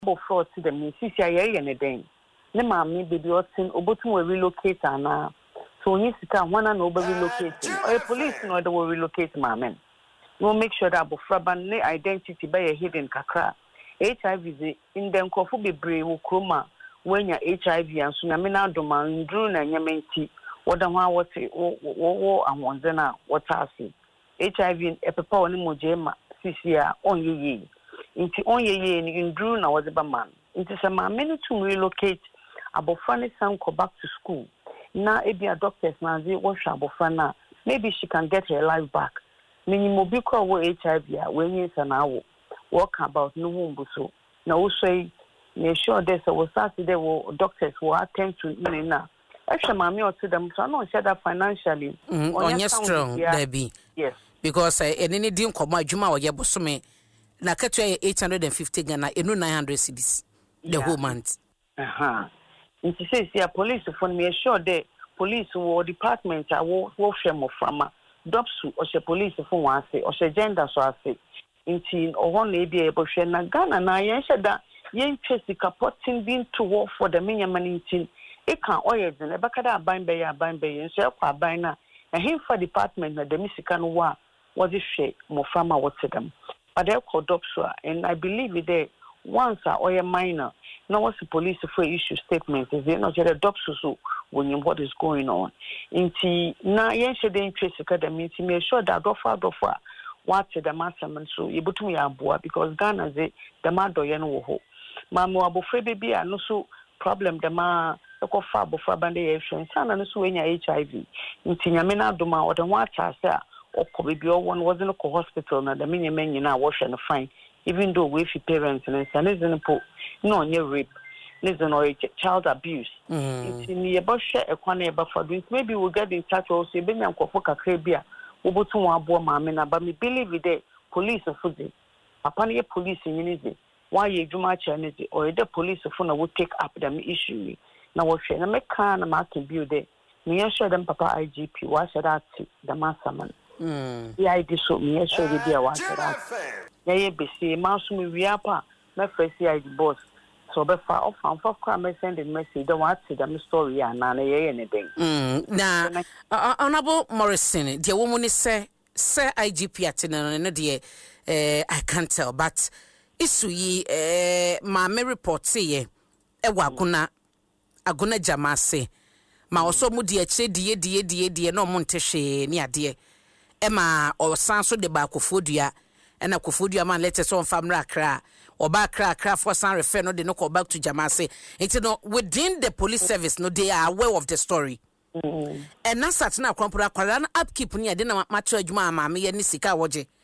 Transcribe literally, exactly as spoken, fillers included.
bo fraud to them ni sisi aye ye ne den ne maami baby otin obotum we relocate ana so onye sika wana na oba relocate or police no they will relocate maami no make sure that bofraba ne identity by a hidden kakra H I V in them kofu bebre wo kroma wenya H I V and so na me na doma ndru na nyamenti woda ho awote wo wo ahonze na wotase H I V epepa woni mojema sisi a onyeye inti onyeye ni ndru na wodeba man inti se ma many to relocate abofra ne san go back to school na ebia doctors na zi wo hwa abofra na maybe she can get her life back mini mobi ko wo H I V a wenye sana wo walk about no womb so na wo say make sure there's a Saturday wo doctors will attend to me na actually mami or to them so no share that financially mm, on your strong baby yes because uh, any din come adwuma wo ye bosome na katua eight hundred fifty Ghana enu nine hundred cedis the yeah. whole month uh-huh nti say see police for me sure the police wo department a wo wo hwe mo frama dopsu o she police for one say o she gender so ase nti o na e bia e bo hwe na Ghana na yen hweda yen twesika potting bin to war for the minyamantin e kan oye den e bakada aban be ya aban be yen so e kwa aban na e himfa department na the misika no wa was it hwe mo frama what them but they called dopsu and I believe it there once a oye minor no was the police for issue statement is they not the dopsu so when you what is going on nti na yen hwe den twesika the meeting make sure that dofa dofa what the masterman so yebutum ya aboa because Ghana ze the madoye no wo ho mamu abofre baby a no so problem the ma ekofa abofra bande ye hwe sana no so wenya H I V nti nyame na adoma o de ho atase a okọ baby o won was in ko hospital na the menyeme nyina wo hwe no fine even though we fi parents and sanizin po no nye rape listen or child abuse nti ni ye bo hwe ekwana e ba fado maybe we'll get in touch also e be nyankofo kakra bia wobotu won abo maame na ba me believe it police for the papa ne police nyini ze why you juma change or the police for na will take up them issue na wo hwe na me kan na ma can build there me sure them papa I G P wa should that the master man mm yeah I so me sure the dia wa should that yeah ye be see ma so me wi apa na first I G boss so be fa of am for come send a message don't want to them story ya na na ye ne den mm na honorable Morrison the woman say say I G P atene no de eh I can't tell but isu yi eh ma me report say e wa aguna aguna jamase ma oso mu de akire die die die die no mo ntehwe ni ade e ma osan so de ba kofodua ena kofodua man letters on famra kra oba kra kra for san refer no de no go back to jamase it no within the police service no they are aware of the story mm and na sat na kwampura kwara na upkeep ni ade na macho adwuma ama me ye ni sika woje